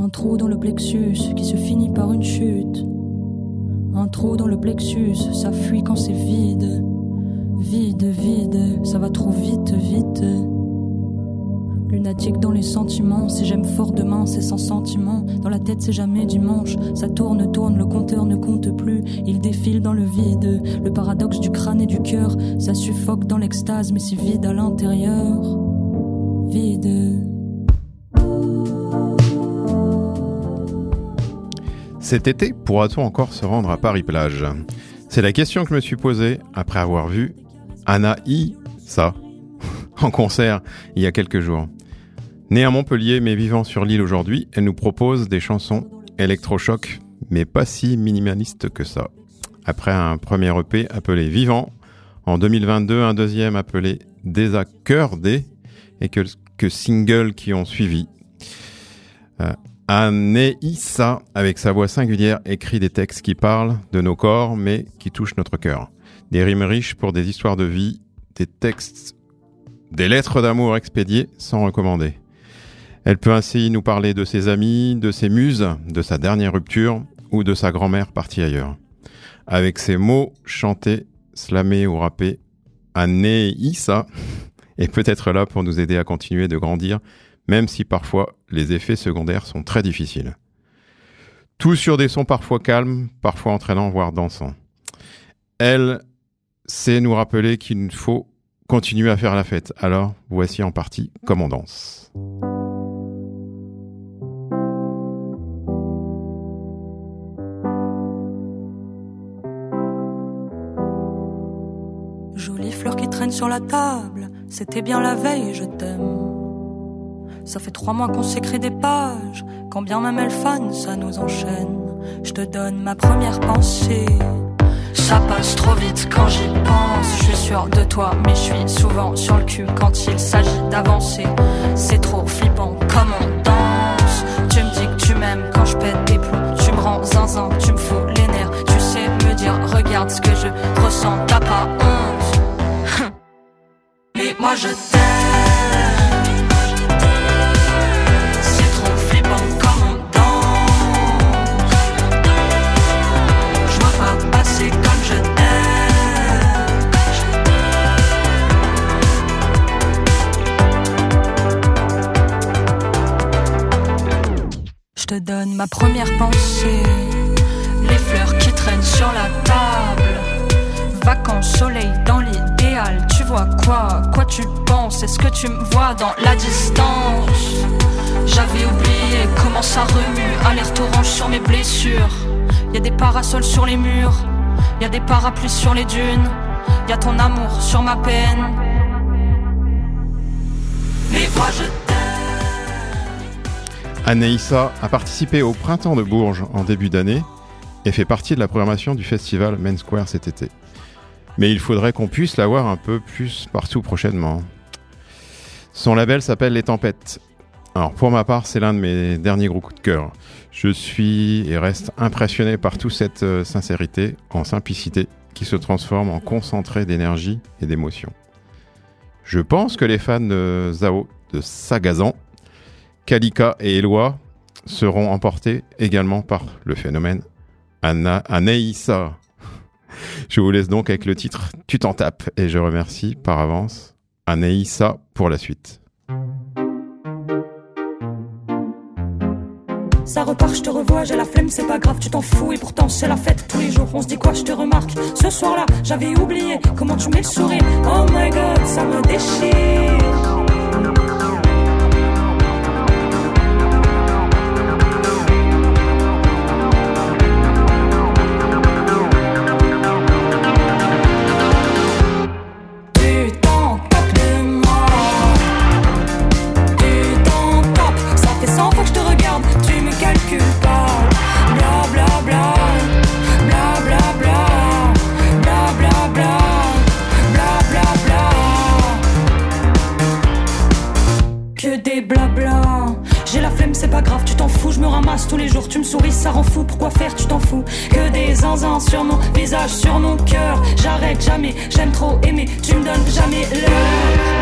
Un trou dans le plexus qui se finit par une chute. Un trou dans le plexus, ça fuit quand c'est vide. Vide, vide, ça va trop vite, vite. Lunatique dans les sentiments, si j'aime fort demain, c'est sans sentiment. Dans la tête, c'est jamais dimanche. Ça tourne, tourne, le compteur ne compte plus. Il défile dans le vide. Le paradoxe du crâne et du cœur, ça suffoque dans l'extase, mais c'est vide à l'intérieur. Vide. Cet été, pourra-t-on encore se rendre à Paris-Plage ? C'est la question que je me suis posée après avoir vu Anaïssa en concert il y a quelques jours. Née à Montpellier mais vivant sur l'île aujourd'hui, elle nous propose des chansons électrochoc, mais pas si minimalistes que ça. Après un premier EP appelé Vivant, en 2022 un deuxième appelé Désaccordé et quelques singles qui ont suivi. Anaïssa, avec sa voix singulière, écrit des textes qui parlent de nos corps, mais qui touchent notre cœur. Des rimes riches pour des histoires de vie, des textes, des lettres d'amour expédiées sans recommander. Elle peut ainsi nous parler de ses amis, de ses muses, de sa dernière rupture ou de sa grand-mère partie ailleurs. Avec ses mots chantés, slamés ou rappés, Anaïssa est peut-être là pour nous aider à continuer de grandir, même si parfois les effets secondaires sont très difficiles. Tout sur des sons parfois calmes, parfois entraînants, voire dansants. Elle sait nous rappeler qu'il faut continuer à faire la fête. Alors, voici en partie comme on danse. Jolie fleur qui traîne sur la table, c'était bien la veille, je t'aime. Ça fait 3 mois qu'on s'écrit des pages, quand bien même elle fane, ça nous enchaîne. Je te donne ma première pensée. Ça passe trop vite quand j'y pense. Je suis sûre de toi, mais je suis souvent sur le cul quand il s'agit d'avancer. C'est trop flippant comme on danse. Tu me dis que tu m'aimes quand je pète des plombs. Tu me rends zinzin, tu me fous les nerfs. Tu sais me dire, regarde ce que je ressens, t'as pas honte. Mais moi je t'aime. Je te donne ma première pensée. Les fleurs qui traînent sur la table. Vacances, soleil dans l'idéal. Tu vois quoi? Quoi tu penses? Est-ce que tu me vois dans la distance? J'avais oublié comment ça remue. Alerte orange sur mes blessures. Y'a des parasols sur les murs. Y'a des parapluies sur les dunes. Y'a ton amour sur ma peine. Mais moi je t'aime. Anaïssa a participé au Printemps de Bourges en début d'année et fait partie de la programmation du festival Main Square cet été. Mais il faudrait qu'on puisse la voir un peu plus partout prochainement. Son label s'appelle Les Tempêtes. Alors pour ma part, c'est l'un de mes derniers gros coups de cœur. Je suis et reste impressionné par toute cette sincérité en simplicité qui se transforme en concentré d'énergie et d'émotion. Je pense que les fans de Zao, de Sagazan, Kalika et Eloi seront emportés également par le phénomène Anaïssa. Je vous laisse donc avec le titre « Tu t'en tapes » et je remercie par avance Anaïssa pour la suite. Ça repart, je te revois, j'ai la flemme, c'est pas grave, tu t'en fous et pourtant c'est la fête tous les jours. On se dit quoi, je te remarque. Ce soir-là, j'avais oublié comment tu mets le sourire. Oh my god, ça me déchire. Tous les jours tu me souris, ça rend fou, pourquoi faire, tu t'en fous. Que des zinzins sur mon visage, sur mon cœur. J'arrête jamais, j'aime trop aimer, tu me donnes jamais l'heure.